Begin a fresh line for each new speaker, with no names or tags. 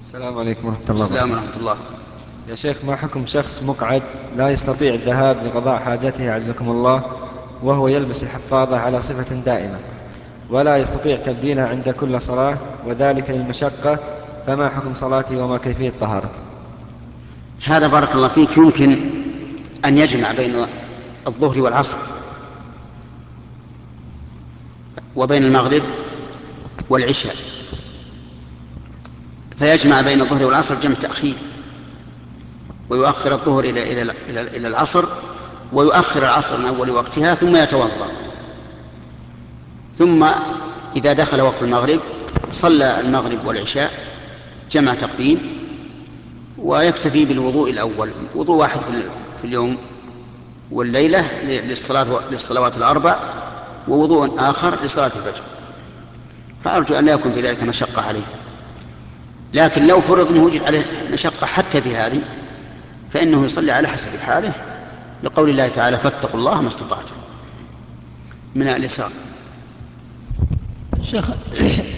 السلام عليكم ورحمة الله
السلام
وبركاته.
ورحمة الله.
يا شيخ، ما حكم شخص مقعد لا يستطيع الذهاب لقضاء حاجته عزكم الله، وهو يلبس الحفاظة على صفة دائمة، ولا يستطيع تبديلها عند كل صلاة، وذلك للمشقة، فما حكم صلاته وما كيفية طهارته؟
هذا بارك الله فيك يمكن أن يجمع بين الظهر والعصر وبين المغرب والعشاء، فيجمع بين الظهر والعصر جمع تأخير، ويؤخر الظهر إلى العصر، ويؤخر العصر من أول وقتها، ثم يتوضأ، ثم إذا دخل وقت المغرب صلى المغرب والعشاء جمع تقديم، ويكتفي بالوضوء الأول، وضوء واحد في اليوم والليلة للصلوات الأربع، ووضوء آخر لصلاة الفجر. فأرجو أن لا يكون في ذلك مشقة عليه. لكن لو فرض أنه وجد عليه مشقة حتى في هذه، فإنه يصلي على حسب حاله، لقول الله تعالى: فاتقوا الله ما استطعتم. من اليسار.
شيخ